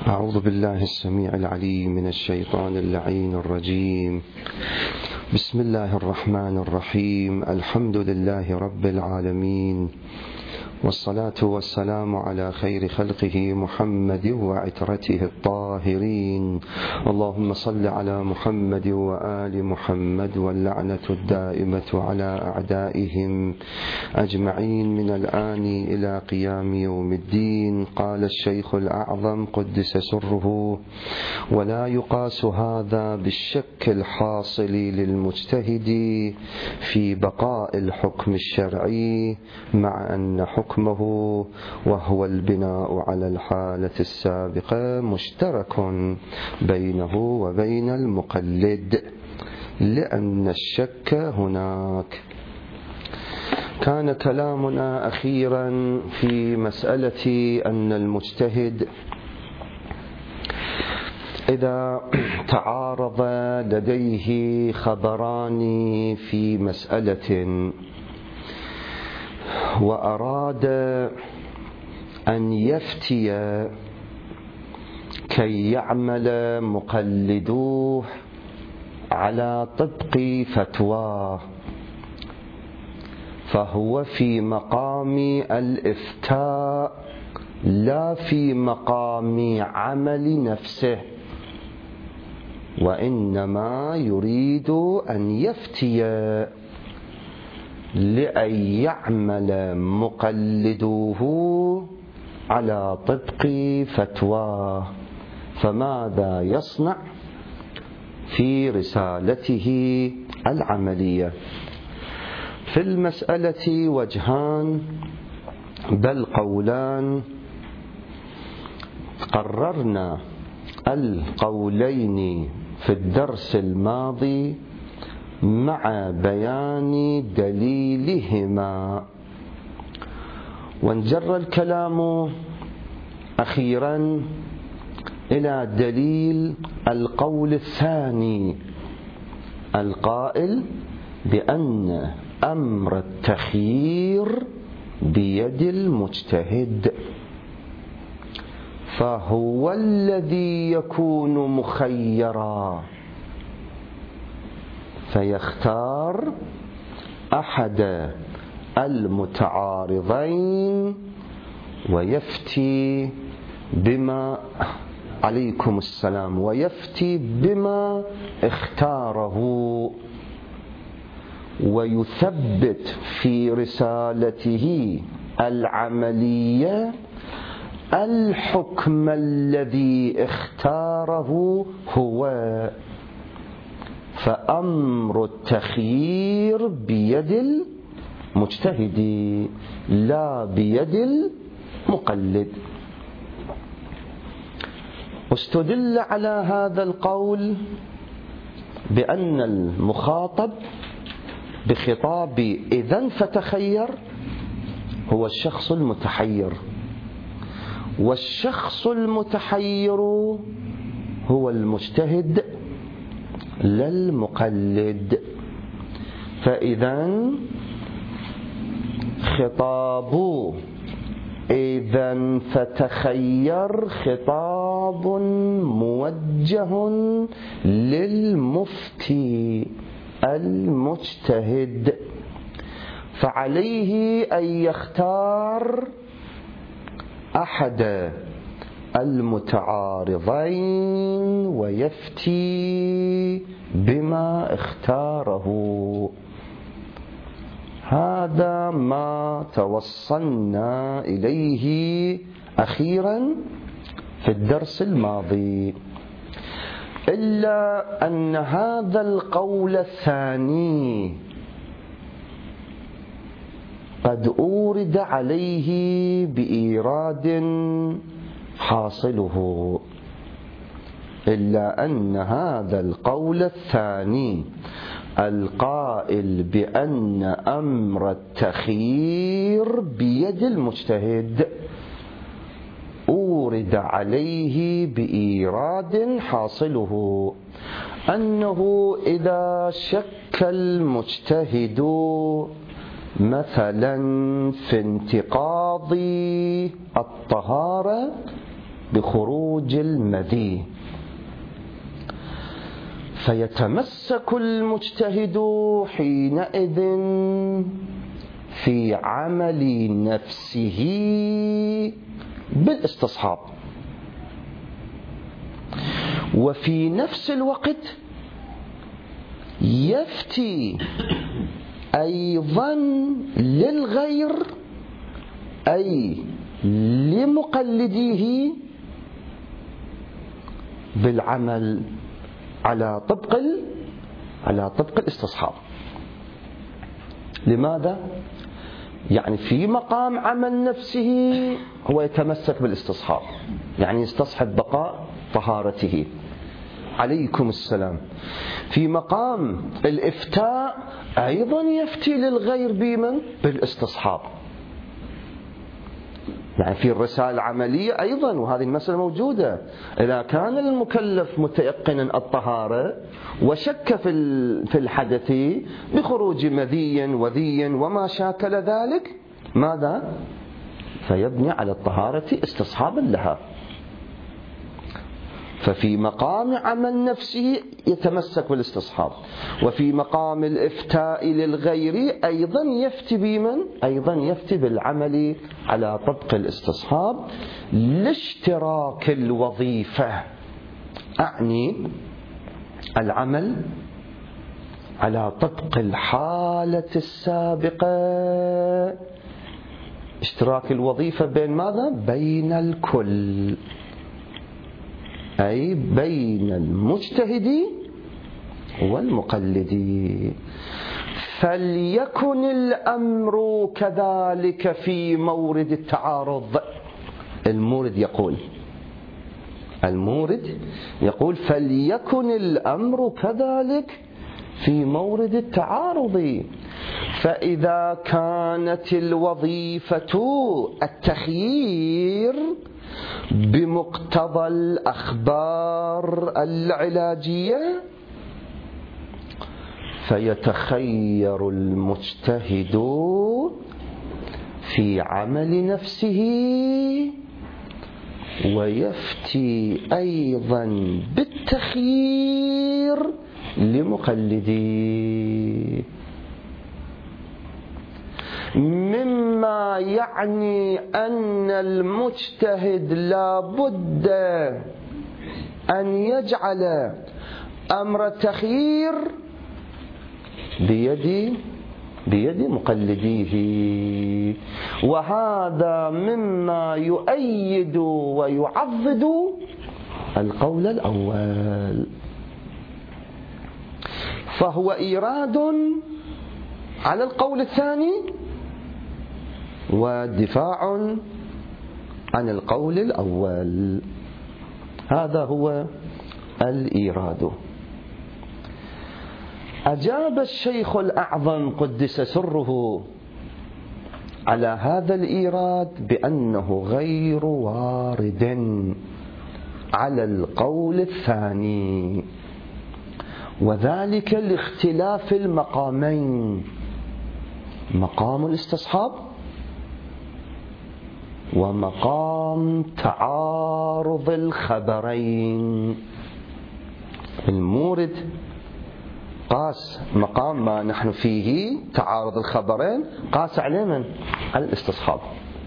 أعوذ بالله السميع العليم من الشيطان اللعين الرجيم. بسم الله الرحمن الرحيم. الحمد لله رب العالمين، والصلاة والسلام على خير خلقه محمد وعترته الطاهرين. اللهم صل على محمد وآل محمد، واللعنة الدائمة على أعدائهم أجمعين من الآن إلى قيام يوم الدين. قال الشيخ الأعظم قدس سره: ولا يقاس هذا بالشك الحاصل للمجتهد في بقاء الحكم الشرعي، مع أن حكمه وهو البناء على الحالة السابقة مشترك بينه وبين المقلد، لأن الشك هناك. كان كلامنا أخيرا في مسألة أن المجتهد إذا تعارض لديه خبران في مسألة وأراد أن يفتي كي يعمل مقلدوه على طبق فتواه، فهو في مقام الإفتاء لا في مقام عمل نفسه، وإنما يريد أن يفتي لأن يعمل مقلدوه على طبق فتواه. فماذا يصنع في رسالته العملية؟ في المسألة وجهان بل قولان. قررنا القولين في الدرس الماضي مع بيان دليلهما، وانجر الكلام أخيرا إلى دليل القول الثاني القائل بأن أمر التخيير بيد المجتهد، فهو الذي يكون مخيرا فيختار أحد المتعارضين ويفتي بما عليكم السلام ويفتي بما اختاره، ويثبت في رسالته العملية الحكم الذي اختاره هو. فأمر التخيير بيد المجتهد لا بيد المقلد. استدل على هذا القول بأن المخاطب بخطاب إذن فتخير هو الشخص المتحير، والشخص المتحير هو المجتهد لا المقلد. فإذن خطاب إذن فتخير خطاب موجه للمفتي المجتهد، فعليه أن يختار أحد المتعارضين ويفتي بما اختاره. هذا ما توصلنا إليه أخيرا في الدرس الماضي، إلا أن هذا القول الثاني قد أورد عليه بإيراد حاصله، إلا أن هذا القول الثاني القائل بأن أمر التخيير بيد المجتهد أورد عليه بإيراد حاصله، أنه إذا شك المجتهد مثلا في انتقاض الطهارة بخروج المذي. فيتمسك المجتهد حينئذ في عمل نفسه بالاستصحاب، وفي نفس الوقت يفتي أيضا للغير أي لمقلديه بالعمل على طبق الاستصحاب. لماذا؟ يعني في مقام عمل نفسه هو يتمسك بالاستصحاب، يعني يستصحب بقاء طهارته، عليكم السلام. في مقام الإفتاء أيضا يفتي للغير بمن؟ بالاستصحاب. يعني في الرسالة العملية أيضا، وهذه المسألة موجودة، إذا كان المكلف متيقنا الطهارة وشك في الحدث بخروج مذي وذي وما شاكل ذلك، ماذا؟ فيبني على الطهارة استصحابا لها. ففي مقام عمل نفسه يتمسك بالاستصحاب، وفي مقام الإفتاء للغير أيضا يفتي بمن؟ أيضا يفتي بالعمل على طبق الاستصحاب لاشتراك الوظيفة، أعني العمل على طبق الحالة السابقة، اشتراك الوظيفة بين ماذا؟ بين الكل، أي بين المجتهد والمقلد. فليكن الأمر كذلك في مورد التعارض. المورد يقول فليكن الأمر كذلك في مورد التعارض. فإذا كانت الوظيفة التخيير بمقتضى الأخبار العلاجية، فيتخير المجتهد في عمل نفسه ويفتي أيضا بالتخيير لمقلديه، مما يعني أن المجتهد لا بد أن يجعل أمر التخيير بيد مقلديه، وهذا مما يؤيد ويعضد القول الأول. فهو إيراد على القول الثاني ودفاع عن القول الأول، هذا هو الإيراد. أجاب الشيخ الأعظم قدس سره على هذا الإيراد بأنه غير وارد على القول الثاني، وذلك لاختلاف المقامين، مقام الاستصحاب ومقام تعارض الخبرين. المورد قاس مقام ما نحن فيه تعارض الخبرين، قاس عليه من؟ على الاستصحاب.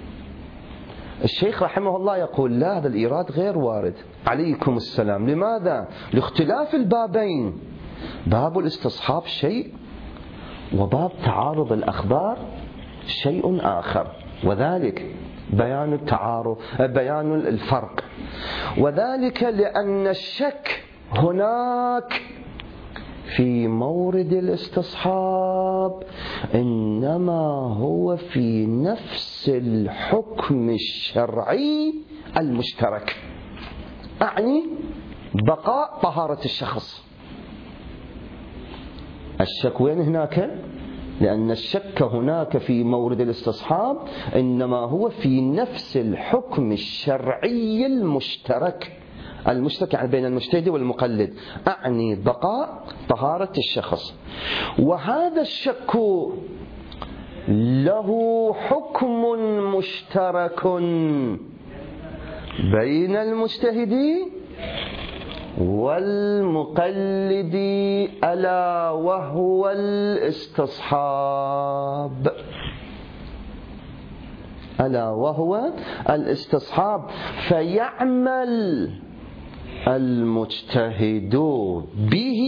الشيخ رحمه الله يقول لا، هذا الإيراد غير وارد، عليكم السلام. لماذا؟ لاختلاف البابين، باب الاستصحاب شيء وباب تعارض الأخبار شيء آخر، وذلك بيان التعارض، بيان الفرق. وذلك لأن الشك هناك في مورد الاستصحاب إنما هو في نفس الحكم الشرعي المشترك، أعني بقاء طهارة الشخص. الشك وين هناك؟ لأن الشك هناك في مورد الاستصحاب إنما هو في نفس الحكم الشرعي المشترك يعني بين المجتهد والمقلد، أعني بقاء طهارة الشخص. وهذا الشك له حكم مشترك بين المجتهد والمقلد ألا وهو الاستصحاب. ألا وهو الاستصحاب. فيعمل المجتهد به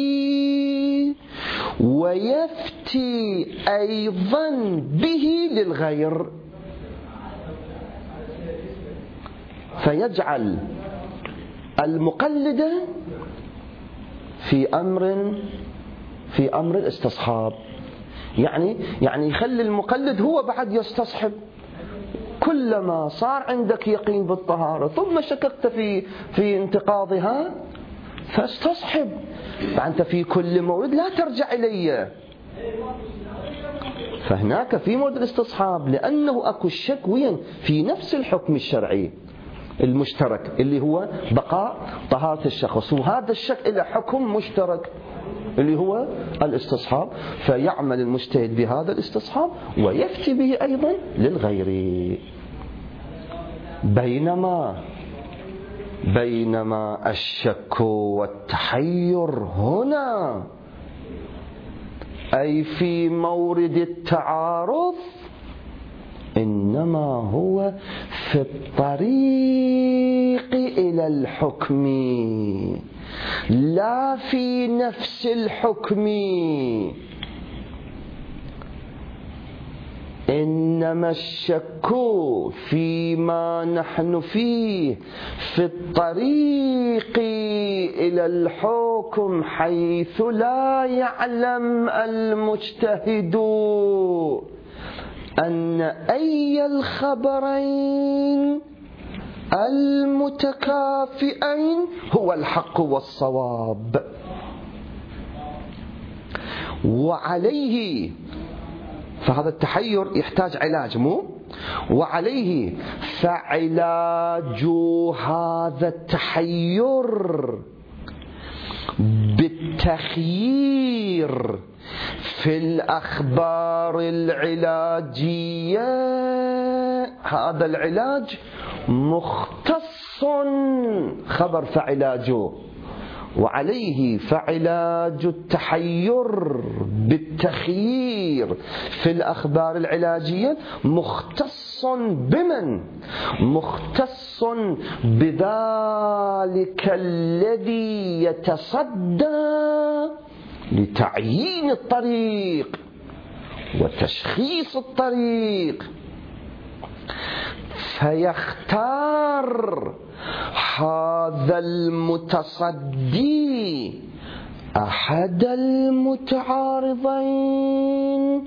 ويفتي أيضا به للغير، فيجعل المقلد في أمر الاستصحاب، يعني يخلي المقلد هو بعد يستصحب. كلما صار عندك يقين بالطهارة ثم شككت في انتقاضها فاستصحب، فأنت في كل مورد لا ترجع إلي. فهناك في مورد الاستصحاب لأنه أكو الشك وين في نفس الحكم الشرعي المشترك اللي هو بقاء طهارة الشخص، وهذا الشك إلى حكم مشترك اللي هو الاستصحاب. فيعمل المجتهد بهذا الاستصحاب ويفتي به أيضا للغير. بينما الشك والتحير هنا أي في مورد التعارض إنما هو في الطريق إلى الحكم لا في نفس الحكم. إنما الشك فيما نحن فيه في الطريق إلى الحكم حيث لا يعلم المجتهد أن أي الخبرين المتكافئين هو الحق والصواب. وعليه فهذا التحير يحتاج علاج وعليه فعلاج هذا التحير بالتخيير في الأخبار العلاجية. هذا العلاج مختص خبر فعلاجه، وعليه فعلاج التحير بالتخيير في الأخبار العلاجية مختص بمن؟ مختص بذلك الذي يتصدى لتعيين الطريق وتشخيص الطريق، فيختار هذا المتصدي أحد المتعارضين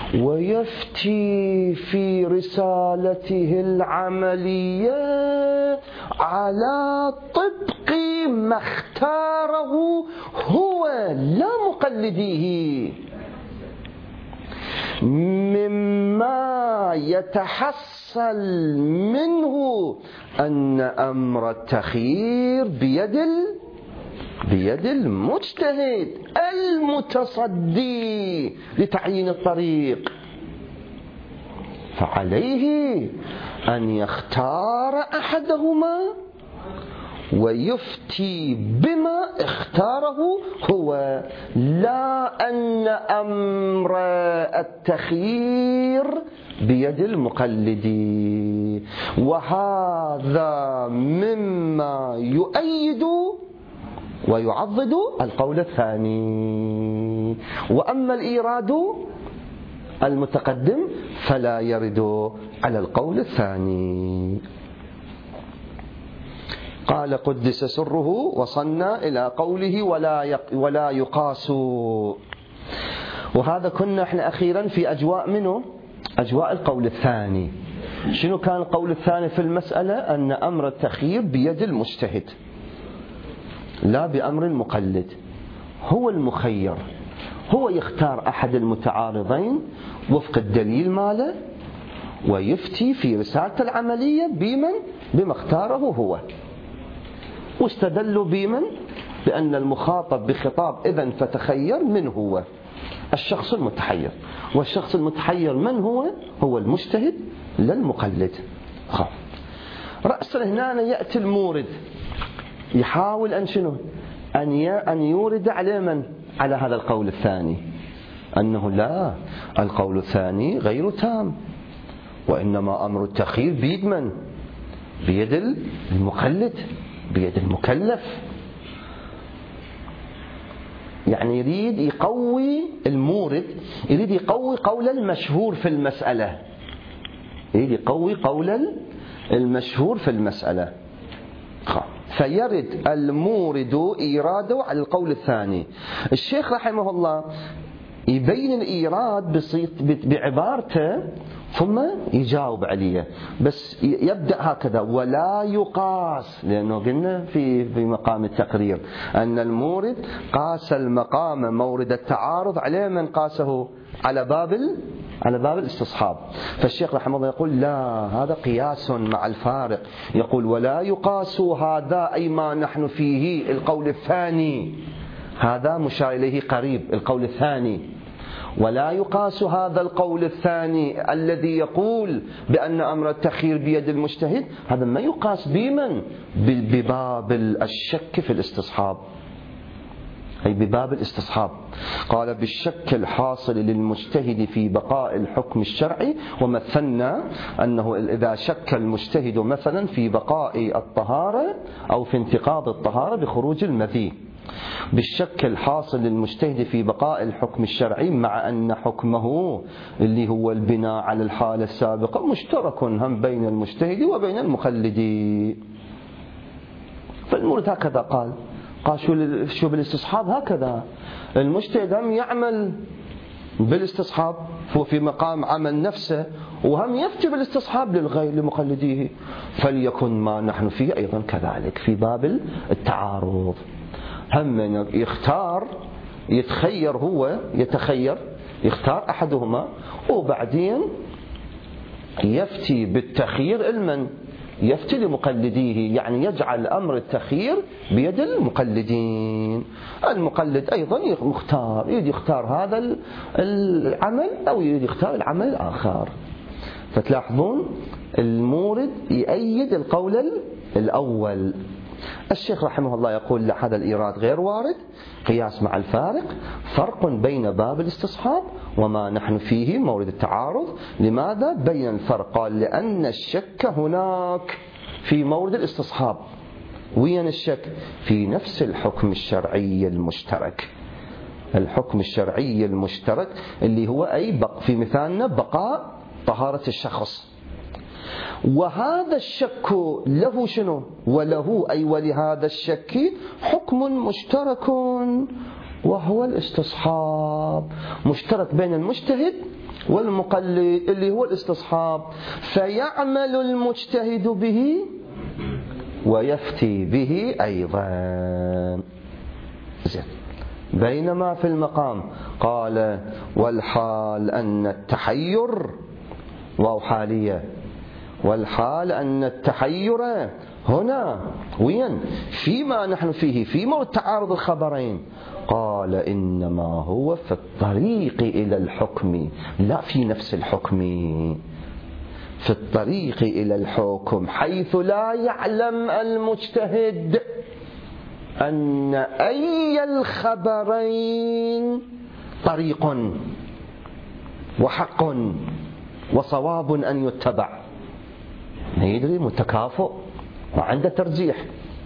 ويفتي في رسالته العملية على طبق ما اختاره هو لا مقلديه، مما يتحصل منه أن أمر التخيير بيد المجتهد المتصدي لتعيين الطريق. فعليه أن يختار أحدهما ويفتي بما اختاره هو، لا أن أمر التخيير بيد المقلد. وهذا مما يؤيد ويعضد القول الثاني. وأما الإيراد المتقدم فلا يرد على القول الثاني. قال قدس سره وصلنا إلى قوله ولا يقاس. وهذا كنا احنا أخيرا في أجواء منه أجواء القول الثاني. شنو كان القول الثاني في المسألة؟ أن أمر التخيير بيد المجتهد لا بأمر المقلد، هو المخير، هو يختار أحد المتعارضين وفق الدليل ماله ويفتي في رسالة العملية بما اختاره هو. واستدلوا بأن المخاطب بخطاب إذن فتخير من هو؟ الشخص المتحير. والشخص المتحير من هو؟ هو المجتهد لا المقلد. رأسا هنا يأتي المورد يحاول أن شنو أن يورد على من؟ على هذا القول الثاني، أنه لا، القول الثاني غير تام، وإنما أمر التخيير بيد من؟ بيد المقلد، بيد المكلف. يعني يريد يقوي المورد، يريد يقوي قول المشهور في المسألة، يريد يقوي قول المشهور في المسألة. فيرد المورد إيراده على القول الثاني. الشيخ رحمه الله يبين الإيراد بعبارته ثم يجاوب عليه، بس يبدأ هكذا: ولا يقاس، لأنه قلنا في مقام التقرير أن المورد قاس المقام مورد التعارض عليه من قاسه على باب الاستصحاب. فالشيخ رحمه الله يقول لا، هذا قياس مع الفارق. يقول ولا يقاس هذا أي ما نحن فيه القول الثاني، هذا مشار إليه قريب القول الثاني. ولا يقاس هذا القول الثاني الذي يقول بأن أمر التخيير بيد المجتهد، هذا ما يقاس بمن؟ بباب الشك في الاستصحاب، أي بباب الاستصحاب. قال بالشك الحاصل للمجتهد في بقاء الحكم الشرعي، ومثلنا أنه إذا شك المجتهد مثلا في بقاء الطهارة أو في انتقاض الطهارة بخروج المذي، بالشك الحاصل للمجتهد في بقاء الحكم الشرعي مع أن حكمه اللي هو البناء على الحالة السابقة مشترك هم بين المجتهد وبين المقلد. فالمورد هكذا قال شو بالاستصحاب هكذا، المجتهد هم يعمل بالاستصحاب، هو في مقام عمل نفسه، وهم يفتي بالاستصحاب للغير لمقلديه، فليكن ما نحن فيه أيضا كذلك في باب التعارض. هم يتخير هو يختار أحدهما، وبعدين يفتي بالتخيير المن؟ يفتي لمقلديه، يعني يجعل أمر التخيير بيد المقلدين. المقلد أيضا يريد يختار هذا العمل أو يريد يختار العمل الآخر. فتلاحظون المورد يؤيد القول الأول. الشيخ رحمه الله يقول هذا الإيراد غير وارد، قياس مع الفارق، فرق بين باب الاستصحاب وما نحن فيه مورد التعارض. لماذا بين الفرق؟ قال لأن الشك هناك في مورد الاستصحاب. وين الشك؟ في نفس الحكم الشرعي المشترك، الحكم الشرعي المشترك اللي هو أي في مثالنا بقاء طهارة الشخص. وهذا الشك له شنو؟ وله أي ولهذا الشك حكم مشترك وهو الاستصحاب، مشترك بين المجتهد والمقلد اللي هو الاستصحاب، فيعمل المجتهد به ويفتي به أيضا. زين. بينما في المقام قال والحال أن التحير واو حالية، والحال أن التحير هنا وين؟ فيما نحن فيه في مورد تعارض الخبرين. قال إنما هو في الطريق إلى الحكم، لا في نفس الحكم، في الطريق إلى الحكم، حيث لا يعلم المجتهد أن أي الخبرين طريق وحق وصواب أن يتبع، ما يدري متكافؤ وعنده ترجيح.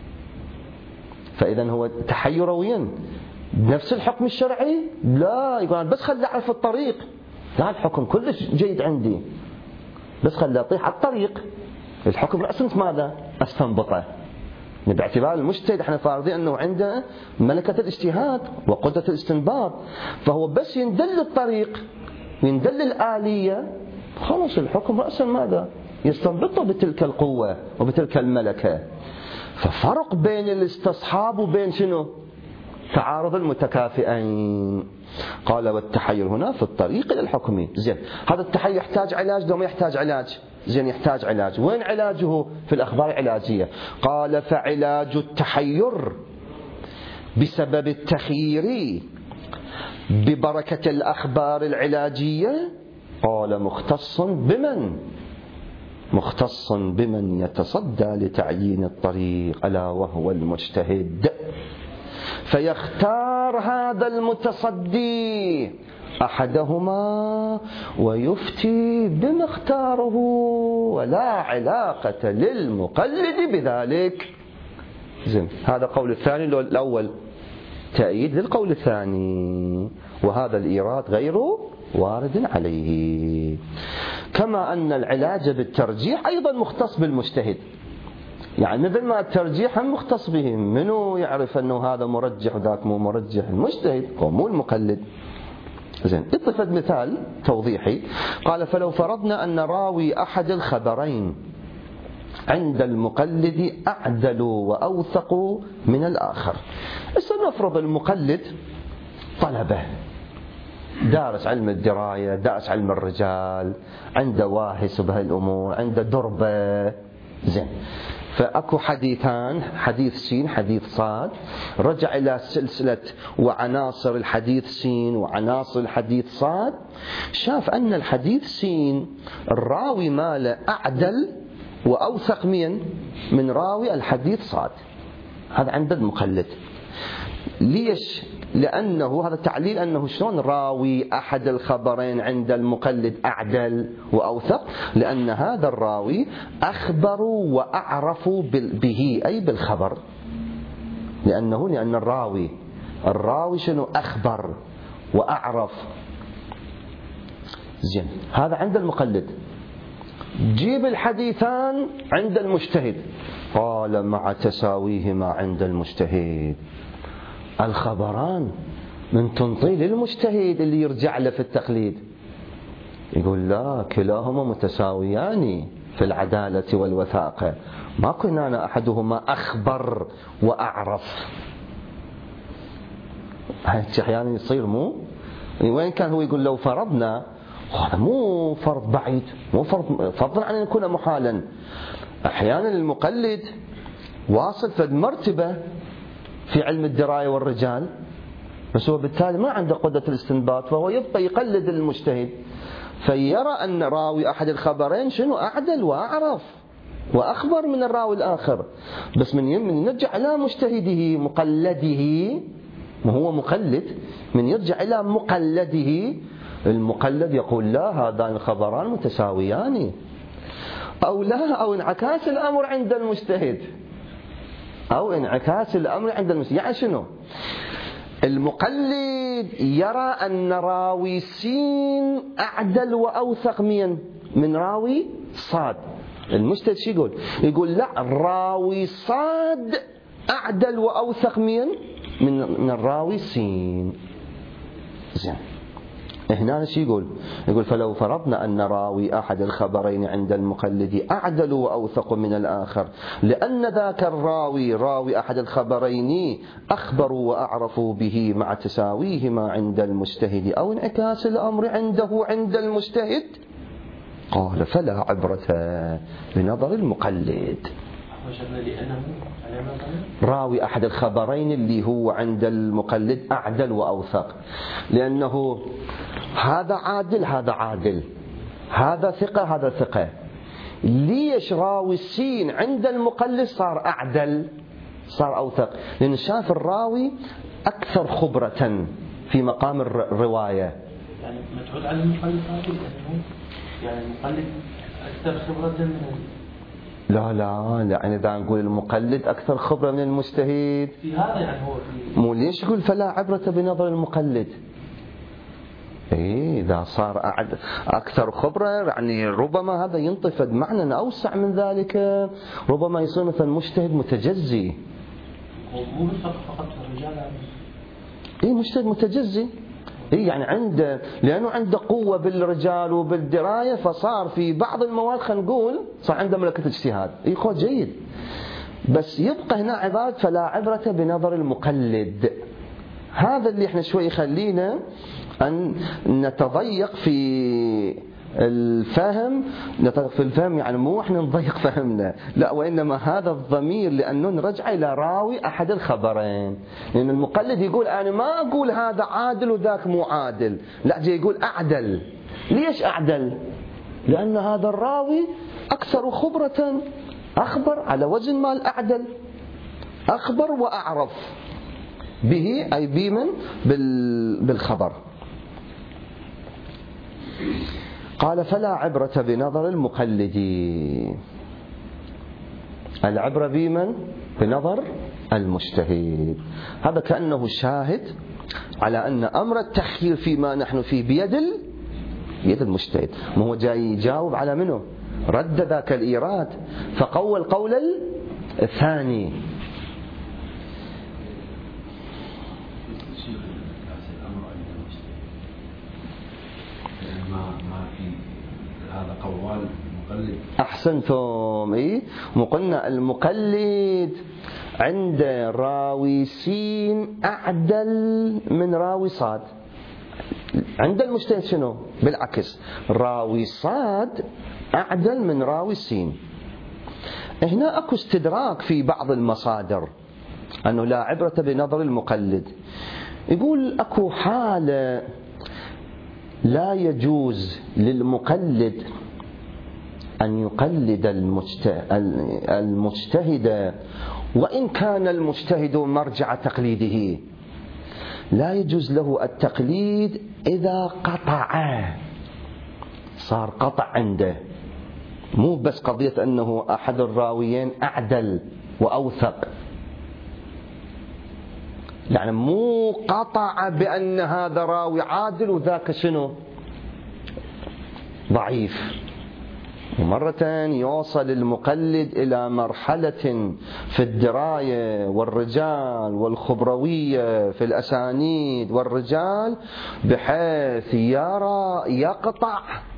فإذا هو تحير وين؟ نفس الحكم الشرعي؟ لا، يقول بس خلي أعرف الطريق، لا الحكم كلش جيد عندي، بس خلي أطيح على الطريق، الحكم رأسا ماذا؟ أستنبطه. باعتبار المجتهد احنا فارضين أنه عنده ملكة الاجتهاد وقدرة الاستنباط، فهو بس يندل الطريق يندل الآلية، خلاص الحكم رأسا ماذا؟ يستنبطه بتلك القوة وبتلك الملكة. ففرق بين الاستصحاب وبين شنو؟ تعارض المتكافئين. قال والتحير هنا في الطريق إلى الحكم. زين، هذا التحير يحتاج علاج لو ما يحتاج علاج؟ زين، يحتاج علاج. وين علاجه؟ في الأخبار العلاجية. قال فعلاج التحير بسبب التخيير ببركة الأخبار العلاجية، قال مختص بمن؟ مختص بمن يتصدى لتعيين الطريق ألا وهو المجتهد، فيختار هذا المتصدي أحدهما ويفتي بما اختاره، ولا علاقة للمقلد بذلك. زين، هذا قول الثاني. الأول تأييد للقول الثاني، وهذا الإيراد غير وارد عليه. كما أن العلاج بالترجيح أيضا مختص بالمجتهد، يعني مثل ما الترجيح هم مختص بهم، منو يعرف أنه هذا مرجح وذاك مو مرجح؟ المجتهد ومو المقلد. زين، اتخذ مثال توضيحي. قال: فلو فرضنا أن راوي أحد الخبرين عند المقلد أعدل وأوثق من الآخر. نفرض المقلد طلبة، دارس علم الدراية، دارس علم الرجال، عنده واهس بهالأمور، عنده دربة. زين، فأكو حديثان، حديث سين حديث صاد، رجع إلى سلسلة وعناصر الحديث سين وعناصر الحديث صاد، شاف أن الحديث سين الراوي ماله أعدل وأوثق من راوي الحديث صاد. هذا عند المقلد. ليش؟ لأنه هذا تعليل أنه شلون راوي أحد الخبرين عند المقلد أعدل وأوثق؟ لأن هذا الراوي أخبر وأعرف به، أي بالخبر. لأن الراوي شنو؟ أخبر وأعرف. زين، هذا عند المقلد. جيب الحديثان عند المجتهد. قال: مع تساويهما عند المجتهد. الخبران من تنطيل المجتهد اللي يرجع له في التقليد. يقول: لا، كلاهما متساويان في العدالة والوثاقة، ما كنا أحدهما أخبر وأعرف. أحيانا يصير مو وين كان هو يقول: لو فرضنا، هذا مو فرض بعيد، مو فضلا عن أن يكون محالا. أحيانا المقلد واصل في المرتبة في علم الدراية والرجال، بس هو بالتالي ما عنده قدرة الاستنباط، فهو يبقى يقلد المجتهد، فيرى أن راوي أحد الخبرين شنو؟ أعدل وأعرف وأخبر من الراوي الآخر. بس من يرجع إلى مجتهده مقلده، ما هو مقلد، من يرجع إلى مقلده، المقلد يقول: لا، هذان الخبران متساويان. أو لا، أو انعكاس الأمر عند المجتهد، يعني شنو؟ المقلد يرى أن راوي سين أعدل وأوثق من راوي صاد. المجتهد شو يقول؟ يقول: لا، راوي صاد أعدل وأوثق من الراوي سين. زين، هنا شو يقول؟ يقول: فلو فرضنا أن راوي أحد الخبرين عند المقلد أعدل وأوثق من الآخر، لأن ذاك راوي أحد الخبرين أخبروا وأعرفوا به مع تساويهما عند المجتهد أو انعكاس الأمر عنده عند المجتهد. قال: فلا عبرة بنظر المقلد. راوي أحد الخبرين اللي هو عند المقلد أعدل وأوثق، لأنه هذا عادل هذا عادل، هذا ثقة هذا ثقة. ليش راوي السين عند المقلد صار أعدل، صار أوثق؟ لأن شاف الراوي أكثر خبرة في مقام الرواية. يعني متعود على المقلد عادل، يعني المقلد أكثر خبرة من لا يعني إذا نقول المقلد أكثر خبرة من المجتهد في هذا، يعني هو مو ليش يقول فلا عبرة بنظر المقلد؟ إذا صار أكثر خبرة يعني ربما هذا ينطفد معنى أوسع من ذلك، ربما يصير مثل مجتهد متجزي. مو فقط الرجال، مجتهد متجزي، يعني لأنه عنده قوة بالرجال وبالدراية، فصار في بعض المواد خلينا نقول صار عنده ملكة اجتهاد، قول جيد. بس يبقى هنا عبارة فلا عبرة بنظر المقلد. هذا اللي احنا شوي يخلينا أن نتضيق في الفهم، يعني مو احنا نضيق فهمنا، لا، وإنما هذا الضمير لأنه نرجع إلى راوي أحد الخبرين. لأن المقلد يقول: أنا ما أقول هذا عادل وذاك مو عادل، لا، جاي يقول أعدل. ليش أعدل؟ لأن هذا الراوي أكثر خبرة، أخبر على وزن مال أعدل، أخبر وأعرف به أي بمن بالخبر. قال فلا عبرة بنظر المقلد، العبرة بمن؟ بنظر المجتهد. هذا كأنه شاهد على أن أمر التخيير فيما نحن فيه بيد المجتهد. ما هو جاي يجاوب على منه؟ رد ذاك الإيراد فقوى القول الثاني. هذا قوال المقلد. أحسنتم. قلنا المقلد عند راوي سين أعدل من راوي صاد. عند المجتهد شنو؟ بالعكس، راوي صاد أعدل من راوي سين. هنا أكو استدراك في بعض المصادر أنه لا عبرة بنظر المقلد. يقول أكو حالة لا يجوز للمقلد أن يقلد المجتهد وإن كان المجتهد مرجع تقليده. لا يجوز له التقليد إذا قطع، صار قطع عنده، مو بس قضية أنه أحد الراويين أعدل وأوثق، يعني مو قطع بأن هذا راوي عادل وذاك شنو ضعيف. ومرة يوصل المقلد إلى مرحلة في الدراية والرجال والخبروية في الأسانيد والرجال بحيث يرى يقطع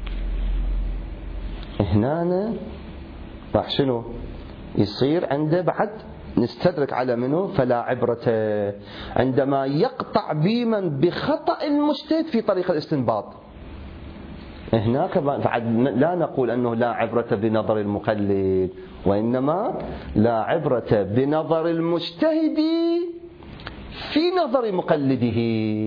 هنا راح شنو يصير عنده بعد نستدرك على منه فلا عبرة عندما يقطع بمن بخطأ المجتهد في طريق الاستنباط. هناك لا نقول أنه لا عبرة بنظر المقلد، وإنما لا عبرة بنظر المجتهد في نظر مقلده،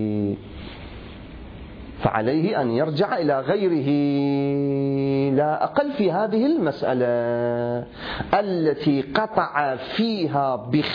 فعليه أن يرجع إلى غيره لا أقل في هذه المسألة التي قطع فيها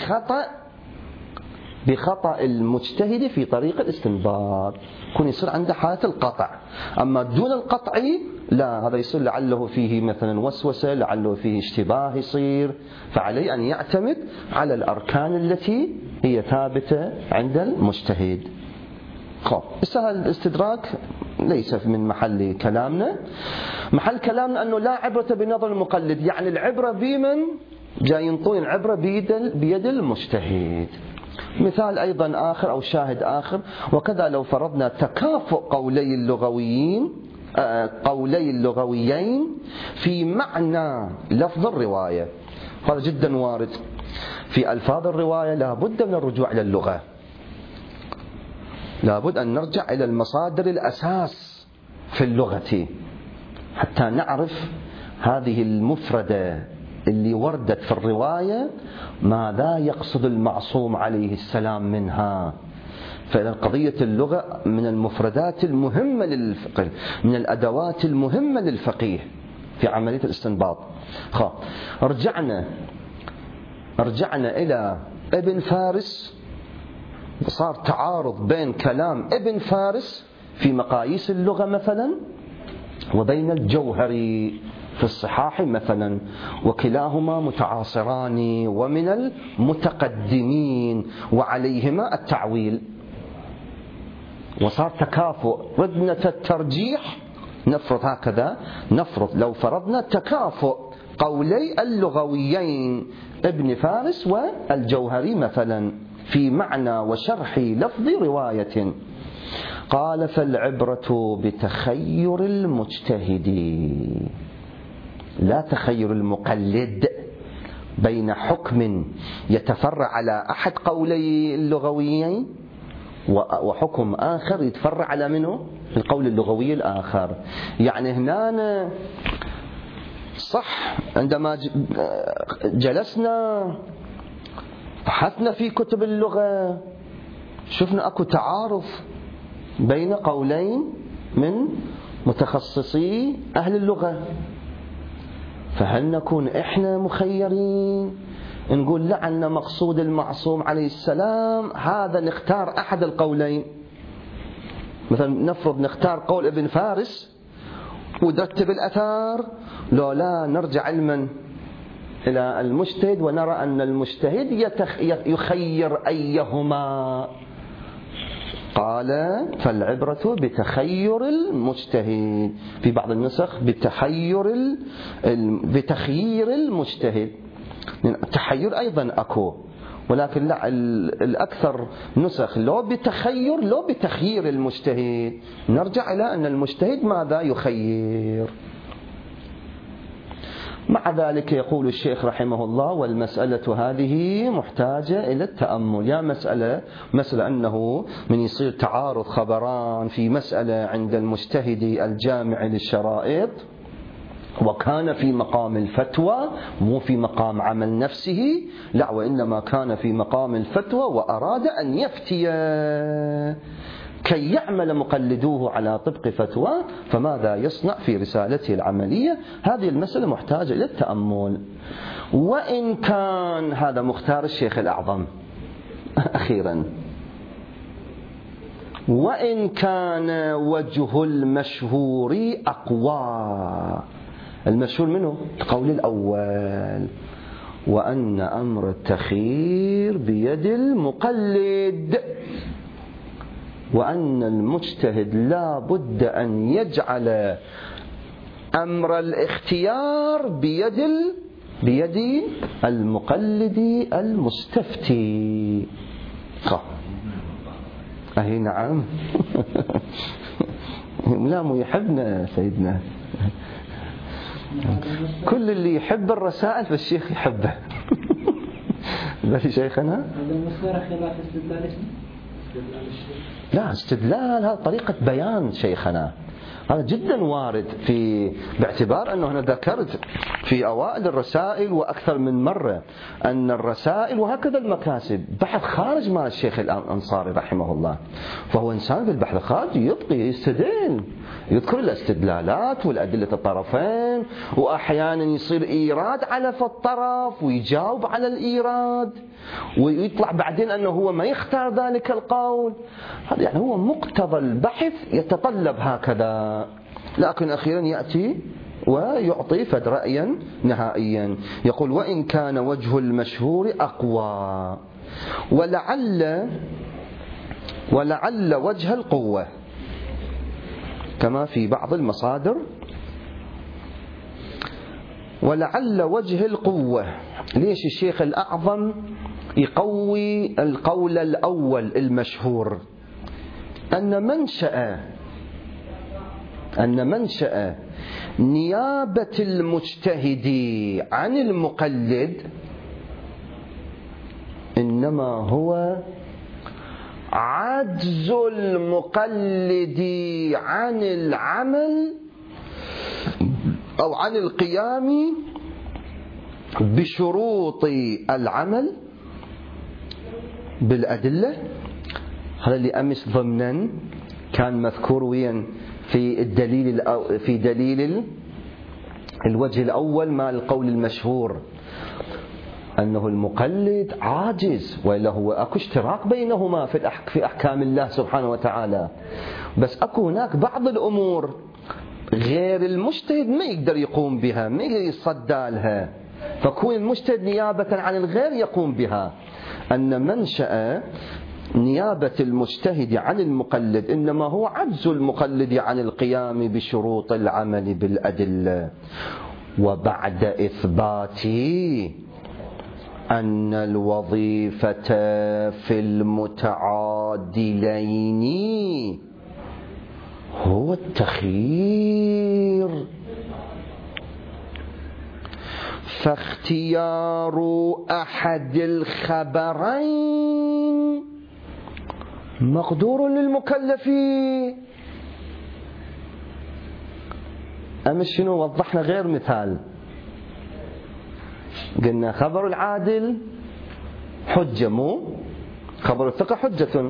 بخطأ المجتهد في طريق الاستنباط، يكون يصير عنده حالة القطع. أما دون القطع لا، هذا يصير لعله فيه مثلا وسوسة، لعله فيه اشتباه يصير، فعليه أن يعتمد على الأركان التي هي ثابتة عند المجتهد. سهل الاستدراك ليس من محل كلامنا. محل كلامنا أنه لا عبرة بنظر المقلد، يعني العبرة بمن جاي ينطون العبرة بيد المجتهد. مثال أيضا آخر أو شاهد آخر، وكذا لو فرضنا تكافؤ قولي اللغويين في معنى لفظ الرواية، هذا جدا وارد. في ألفاظ الرواية لا بد من الرجوع إلى اللغة، لا بد أن نرجع إلى المصادر الأساس في اللغة حتى نعرف هذه المفردة اللي وردت في الرواية ماذا يقصد المعصوم عليه السلام منها. فإذا قضية اللغة من المفردات المهمة للفقه، من الأدوات المهمة للفقيه في عملية الاستنباط. رجعنا إلى ابن فارس، صار تعارض بين كلام ابن فارس في مقاييس اللغة مثلا وبين الجوهري في الصحاح مثلا، وكلاهما متعاصران ومن المتقدمين وعليهما التعويل، وصار تكافؤ. ردنا الترجيح نفرض هكذا، نفرض لو فرضنا تكافؤ قولي اللغويين ابن فارس والجوهري مثلا في معنى وشرح لفظ رواية، قال فالعبرة بتخير المجتهد لا تخير المقلد بين حكم يتفرع على أحد قولي اللغويين وحكم آخر يتفرع على منه القول اللغوي الآخر. يعني هنا صح عندما جلسنا بحثنا في كتب اللغة شفنا أكو تعارض بين قولين من متخصصي أهل اللغة، فهل نكون إحنا مخيرين نقول لعن مقصود المعصوم عليه السلام؟ هذا نختار أحد القولين، مثلا نفرض نختار قول ابن فارس ونرتب الأثار، لو لا نرجع علما إلى المجتهد ونرى أن المجتهد يخير أيهما. قال فالعبرة بتخير المجتهد، في بعض النسخ بتخيير المجتهد. التحير أيضا أكو، ولكن لا، الأكثر نسخ لو بتخير لو بتخيير المجتهد، نرجع إلى أن المجتهد ماذا يخير. مع ذلك يقول الشيخ رحمه الله والمسألة هذه محتاجة إلى التأمل. يا مسألة أنه من يصير تعارض خبران في مسألة عند المجتهد الجامع للشرائط، وكان في مقام الفتوى مو في مقام عمل نفسه، لا، وإنما كان في مقام الفتوى وأراد أن يفتي كي يعمل مقلدوه على طبق فتوى، فماذا يصنع في رسالته العملية؟ هذه المسألة محتاجة إلى التأمل. وإن كان هذا مختار الشيخ الأعظم أخيرا، وإن كان وجه المشهور أقوى، المشهور منه القول الأول، وأن أمر التخيير بيد المقلد، وأن المجتهد لا بد أن يجعل أمر الاختيار بيد المقلد المستفتي. أهي نعم. لا، مو يحبنا سيدنا، كل اللي يحب الرسائل فالشيخ يحبه. بل شيخنا لا، استدلال هذا طريقة بيان شيخنا، هذا جدا وارد، باعتبار أنه أنا ذكرت في أوائل الرسائل وأكثر من مرة أن الرسائل وهكذا المكاسب بحث خارج مال الشيخ الأنصاري رحمه الله، فهو إنسان في البحث الخارجي يبقي يستدل، يذكر الاستدلالات والأدلة الطرفين، وأحيانا يصير إيراد على الطرف ويجاوب على الإيراد، ويطلع بعدين أنه هو ما يختار ذلك القول. هذا يعني هو مقتضى البحث يتطلب هكذا، لكن أخيرا يأتي ويعطي فد رأيا نهائيا. يقول وإن كان وجه المشهور أقوى، ولعل وجه القوة كما في بعض المصادر، ولعل وجه القوة. ليش الشيخ الأعظم يقوي القول الأول المشهور؟ أن منشأ نيابة المجتهد عن المقلد إنما هو عجز المقلد عن العمل أو عن القيام بشروط العمل بالأدلة. هذا اللي أمس ضمنا كان مذكور وين في دليل الوجه الأول مع القول المشهور، أنه المقلد عاجز، وإلا هو أكو اشتراك بينهما في أحكام الله سبحانه وتعالى، بس أكو هناك بعض الأمور غير المجتهد ما يقدر يقوم بها، ما يقدر يصدى لها، فكون المجتهد نيابة عن الغير يقوم بها. أن منشأ نيابة المجتهد عن المقلد إنما هو عجز المقلد عن القيام بشروط العمل بالأدلة، وبعد إثبات أن الوظيفة في المتعادلين هو التخيير، فاختيار أحد الخبرين مقدور للمكلف. أمس شنو وضحنا غير مثال، قلنا خبر العادل حجة، مو خبر الثقة حجة،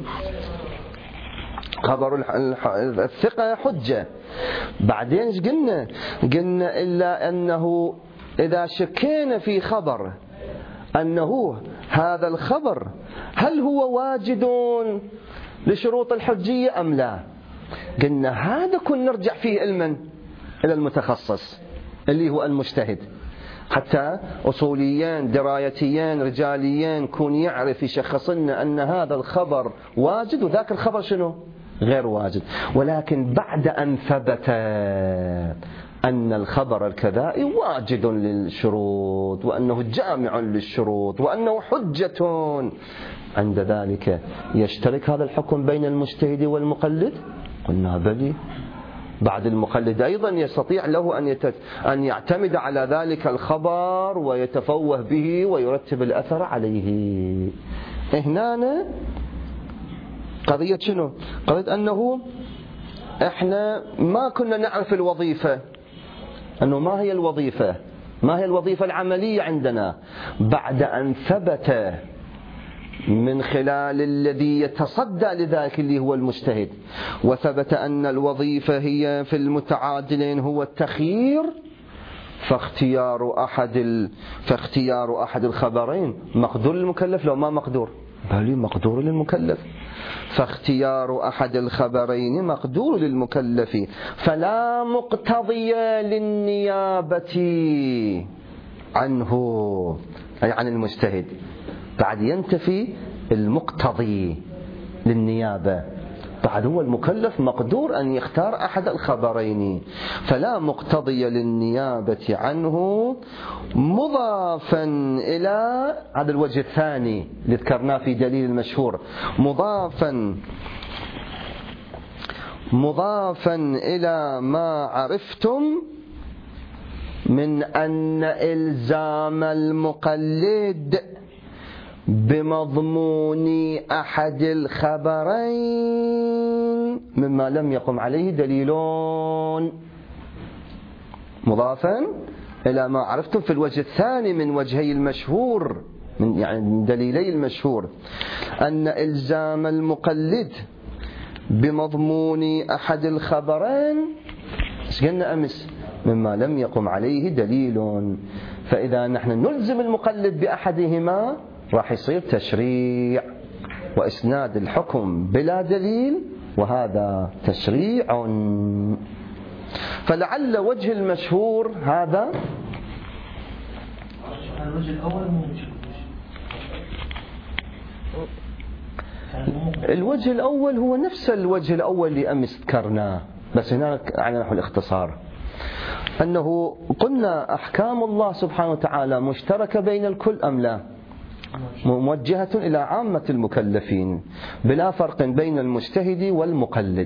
خبر الثقة حجة. بعدين ايش قلنا إلا أنه إذا شكينا في خبر أنه هذا الخبر هل هو واجد لشروط الحجية أم لا، قلنا هذا كن نرجع فيه علما إلى المتخصص اللي هو المجتهد، حتى أصوليين درايتيين رجاليين كون يعرف يشخص لنا أن هذا الخبر واجد وذاك الخبر شنو غير واجد. ولكن بعد أن ثبت أن الخبر الكذائي واجد للشروط وأنه جامع للشروط وأنه حجة، عند ذلك يشترك هذا الحكم بين المجتهد والمقلد؟ قلنا بلي. بعد المقلد أيضا يستطيع له أن يعتمد على ذلك الخبر ويتفوه به ويرتب الأثر عليه. هنا قضية شنو؟ قضية أنه إحنا ما كنا نعرف الوظيفة، أنه ما هي الوظيفة، ما هي الوظيفة العملية عندنا. بعد أن ثبت من خلال الذي يتصدى لذلك اللي هو المجتهد، وثبت أن الوظيفة هي في المتعادلين هو التخيير، فاختيار أحد الخبرين مقدور للمكلف لو ما مقدور؟ بل مقدور للمكلف. فاختيار أحد الخبرين مقدور للمكلف، فلا مقتضي للنيابة عنه أي عن المجتهد. بعد ينتفي المقتضي للنيابة، بعد هو المكلف مقدور أن يختار أحد الخبرين، فلا مقتضي للنيابة عنه، مضافا إلى هذا الوجه الثاني اللي ذكرناه في دليل المشهور، مضافا إلى ما عرفتم من أن إلزام المقلد بمضمون أحد الخبرين مما لم يقم عليه دليلون. مضافا إلى ما عرفتم في الوجه الثاني من وجهي المشهور، من دليلي المشهور، أن إلزام المقلد بمضمون أحد الخبرين ايش قلنا أمس؟ مما لم يقم عليه دليل. فإذا نحن نلزم المقلد بأحدهما راح يصير تشريع وإسناد الحكم بلا دليل، وهذا تشريع. فلعل وجه المشهور هذا الوجه الأول مو الوجه الأول هو نفس الوجه الأول اللي أمس ذكرناه، بس هناك على نحو الاختصار، أنه قلنا أحكام الله سبحانه وتعالى مشتركة بين الكل أم لا؟ موجهة إلى عامة المكلفين بلا فرق بين المجتهد والمقلد.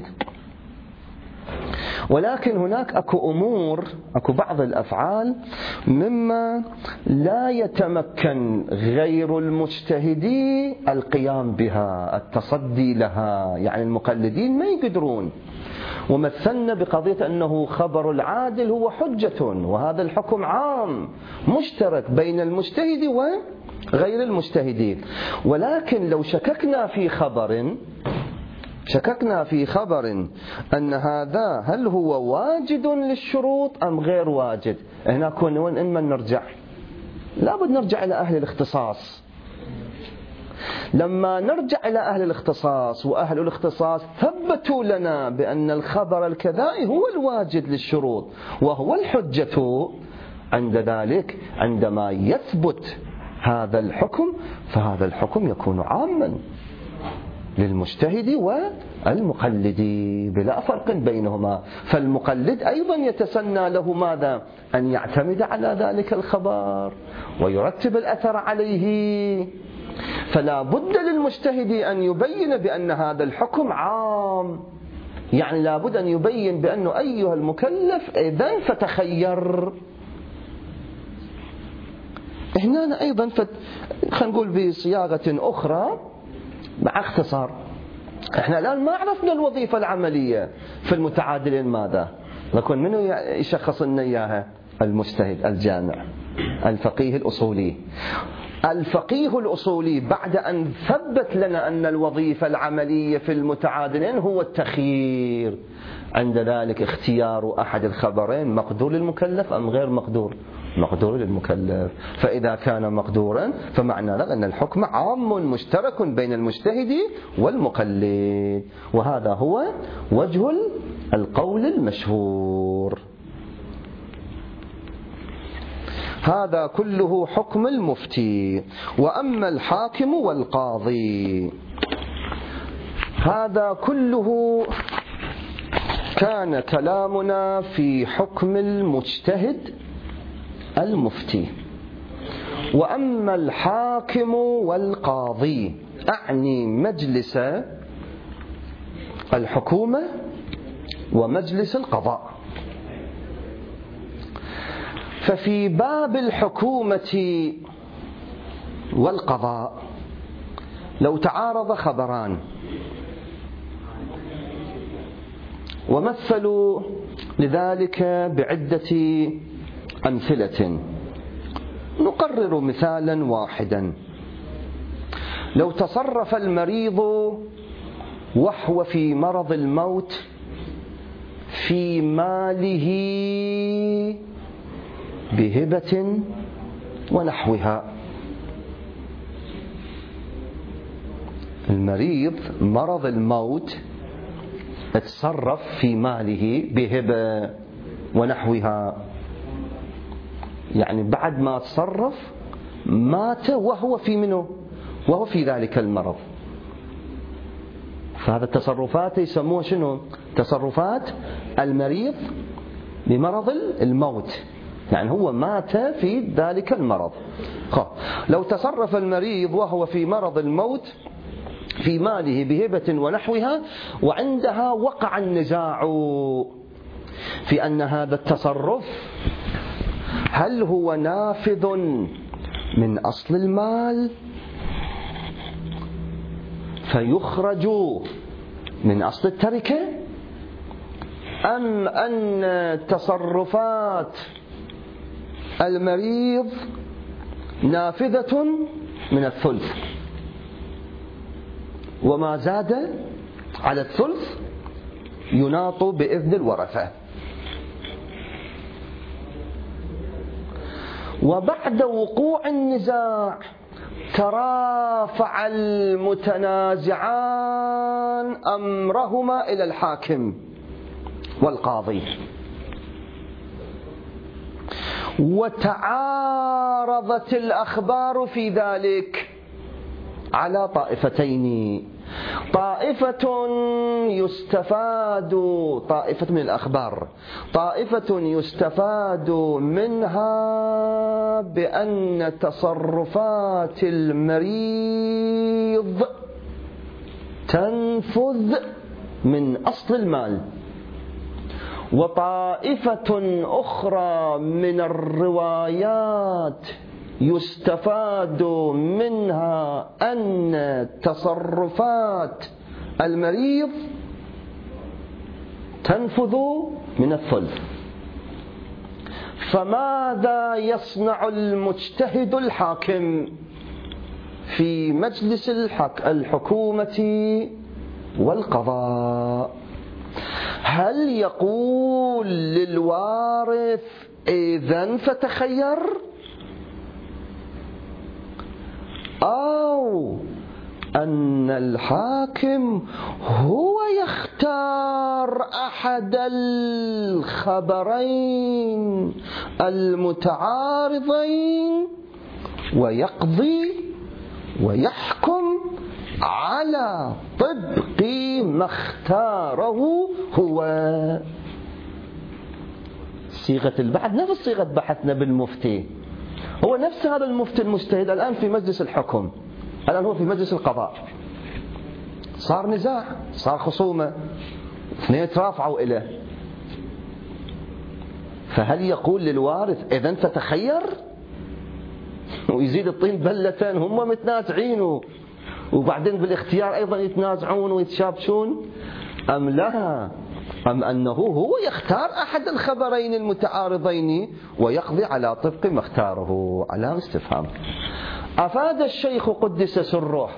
ولكن هناك أكو بعض الأفعال مما لا يتمكن غير المجتهد القيام بها، التصدي لها، يعني المقلدين ما يقدرون. ومثلنا بقضية أنه خبر العادل هو حجة، وهذا الحكم عام مشترك بين المجتهد وغير المجتهدين. ولكن لو شككنا في خبر أن هذا هل هو واجد للشروط أم غير واجد، هنا كون إما نرجع، لابد نرجع إلى أهل الاختصاص. لما نرجع إلى أهل الاختصاص وأهل الاختصاص ثبتوا لنا بأن الخبر الكذائي هو الواجد للشروط وهو الحجة، عند ذلك عندما يثبت هذا الحكم فهذا الحكم يكون عاما للمجتهد والمقلد بلا فرق بينهما. فالمقلد أيضا يتسنى له ماذا؟ أن يعتمد على ذلك الخبر ويرتب الأثر عليه. فلا بد للمجتهد أن يبين بأن هذا الحكم عام، يعني لا بد أن يبين بأنه أيها المكلف إذن فتخير. هنا أيضا خلينا نقول بصياغة أخرى مع اختصار، احنا الآن ما عرفنا الوظيفة العملية في المتعادلين ماذا، لكن منو يشخص لنا إياها؟ المجتهد الجامع الفقيه الأصولي. الفقيه الأصولي بعد أن ثبت لنا أن الوظيفة العملية في المتعادلين هو التخيير، عند ذلك اختيار أحد الخبرين مقدور للمكلف أم غير مقدور؟ مقدور للمكلف. فإذا كان مقدورا فمعنى ذلك أن الحكم عام مشترك بين المجتهد والمقلد، وهذا هو وجه القول المشهور. هذا كله حكم المفتي. وأما الحاكم والقاضي، هذا كله كان كلامنا في حكم المجتهد المفتي. وأما الحاكم والقاضي أعني مجلس الحكومة ومجلس القضاء. ففي باب الحكومة والقضاء لو تعارض خبران ومثلوا لذلك بعدة أمثلة، نقرر مثالا واحدا. لو تصرف المريض وهو في مرض الموت في ماله بهبة ونحوها، المريض مرض الموت تصرف في ماله بهبة ونحوها، يعني بعد ما تصرف مات وهو في منه، وهو في ذلك المرض. فهذا التصرفات يسموها شنو؟ تصرفات المريض بمرض الموت، يعني هو مات في ذلك المرض. لو تصرف المريض وهو في مرض الموت في ماله بهبة ونحوها، وعندها وقع النزاع في أن هذا التصرف هل هو نافذ من أصل المال فيخرج من أصل التركة، أم أن تصرفات المريض نافذة من الثلث، وما زاد على الثلث يناط بإذن الورثة. وبعد وقوع النزاع ترافع المتنازعان أمرهما إلى الحاكم والقاضي، وتعارضت الأخبار في ذلك على طائفتين. طائفة من الأخبار، طائفة يستفاد منها بأن تصرفات المريض تنفذ من أصل المال، وطائفة أخرى من الروايات يستفاد منها أن تصرفات المريض تنفذ من الثلث. فماذا يصنع المجتهد الحاكم في مجلس الحكومة والقضاء؟ هل يقول للوارث إذن فتخير، أو أن الحاكم هو يختار أحد الخبرين المتعارضين ويقضي ويحكم على طبق ما اختاره هو؟ صيغة البحث نفس صيغة بحثنا بالمفتي، هو نفس هذا المفتي المجتهد الآن في مجلس الحكم، الآن هو في مجلس القضاء، صار نزاع، صار خصومة، اثنين يترافعوا إليه، فهل يقول للوارث إذن فتخير ويزيد الطين بلة هم متنازعين وبعدين بالاختيار أيضا يتنازعون ويتشابشون، أم لا، أم أنه هو يختار أحد الخبرين المتعارضين ويقضي على طبق ما اختاره؟ على استفهام. أفاد الشيخ قدس سره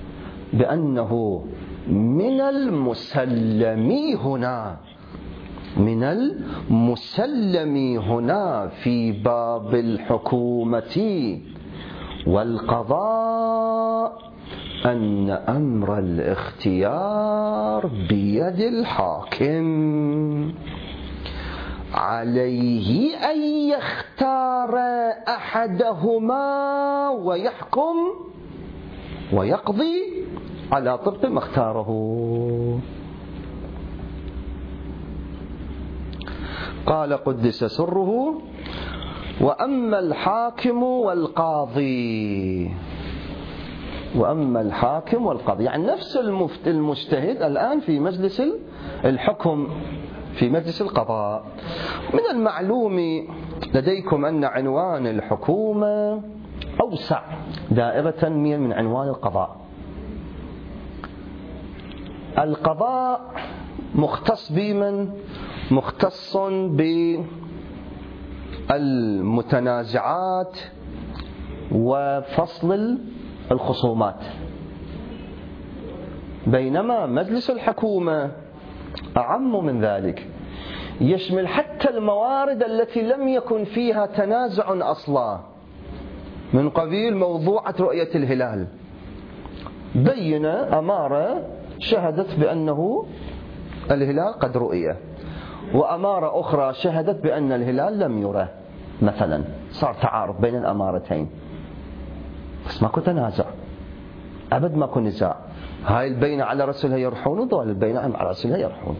بأنه من المسلم هنا من المسلم هنا في باب الحكومة والقضاء أن أمر الاختيار بيد الحاكم، عليه أن يختار أحدهما ويحكم ويقضي على طبق ما اختاره. قال قدس سره: وأما الحاكم والقاضي. وأما الحاكم والقاضي يعني نفس المجتهد الآن في مجلس الحكم، في مجلس القضاء. من المعلوم لديكم أن عنوان الحكومة أوسع دائرة من عنوان القضاء. القضاء مختص بمن؟ مختص بالمتنازعات وفصل الخصومات، بينما مجلس الحكومة أعم من ذلك، يشمل حتى الموارد التي لم يكن فيها تنازع أصلا، من قبيل موضوعة رؤية الهلال. بين أمارة شهدت بأنه الهلال قد رؤية، وأمارة أخرى شهدت بأن الهلال لم يرى مثلا، صار تعارض بين الأمارتين، بس ماكو تنازع أبد، ماكو نزاع. هاي البينة على رسلها يرحون وذول البينة على رسلها يرحون.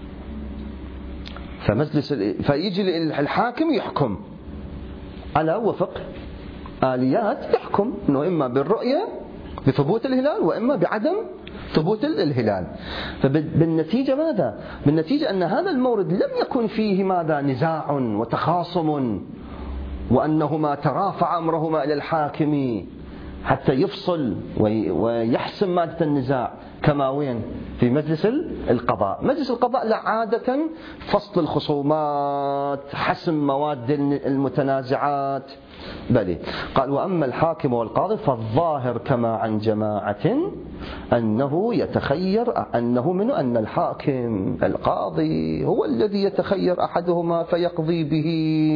فيجي الحاكم يحكم على وفق آليات، يحكم إنه إما بالرؤية بثبوت الهلال وإما بعدم ثبوت الهلال. فبالنتيجة ماذا؟ بالنتيجة أن هذا المورد لم يكن فيه ماذا؟ نزاع وتخاصم، وأنهما ترافع أمرهما إلى الحاكم حتى يفصل ويحسم مادة النزاع، كما وين؟ في مجلس القضاء. مجلس القضاء لا، عادة فصل الخصومات، حسم مواد المتنازعات. بلي قال: وأما الحاكم والقاضي فالظاهر كما عن جماعة أنه يتخير، أنه من أن الحاكم القاضي هو الذي يتخير أحدهما فيقضي به.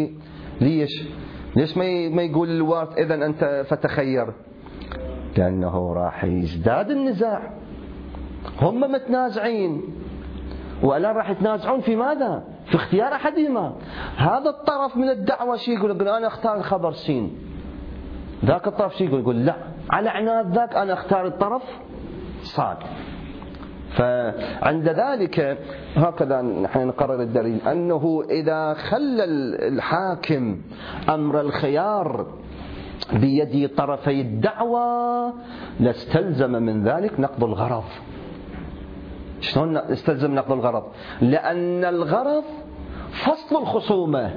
ليش ما يقول الوارث إذن أنت فتخير؟ لأنه راح يزداد النزاع، هم متنازعين ولا راح يتنازعون في ماذا؟ في اختيار أحدهما. هذا الطرف من الدعوة شيء يقول أنا أختار الخبر سين، ذاك الطرف شيء يقول لا، على عناد ذاك أنا أختار الطرف صاد. فعند ذلك هكذا نحن نقرر الدليل، أنه إذا خلى الحاكم أمر الخيار بيد طرفي الدعوة لاستلزم من ذلك نقض الغرض. شلون استلزم نقض الغرض؟ لأن الغرض فصل الخصومة،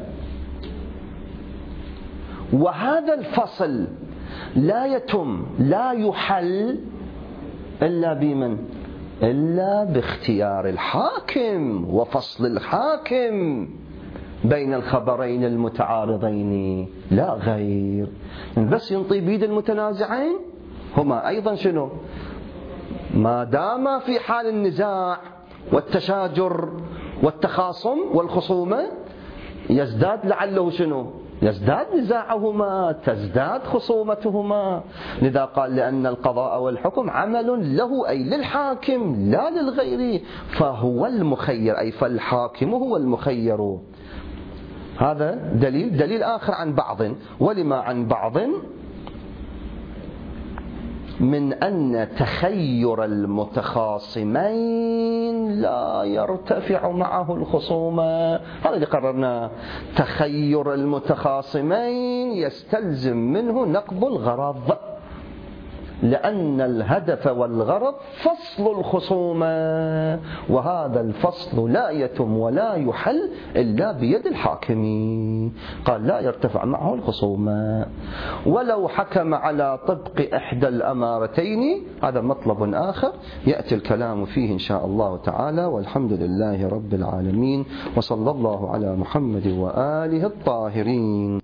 وهذا الفصل لا يتم، لا يحل إلا بمن؟ إلا باختيار الحاكم وفصل الحاكم بين الخبرين المتعارضين، لا غير. بس ينطي بيد المتنازعين هما أيضا شنو؟ ما دام في حال النزاع والتشاجر والتخاصم والخصومة يزداد لعله شنو؟ يزداد نزاعهما، تزداد خصومتهما. لذا قال: لأن القضاء والحكم عمل له، أي للحاكم لا للغير، فهو المخير، أي فالحاكم هو المخير. هذا دليل آخر عن بعض. ولما عن بعض؟ من أن تخير المتخاصمين لا يرتفع معه الخصومة. هذا اللي قررناه، تخير المتخاصمين يستلزم منه نقض الغرض، لأن الهدف والغرض فصل الخصومة، وهذا الفصل لا يتم ولا يحل إلا بيد الحاكم. قال: لا يرتفع معه الخصومة. ولو حكم على طبق إحدى الأمارتين، هذا مطلب آخر يأتي الكلام فيه إن شاء الله تعالى. والحمد لله رب العالمين، وصلى الله على محمد وآله الطاهرين.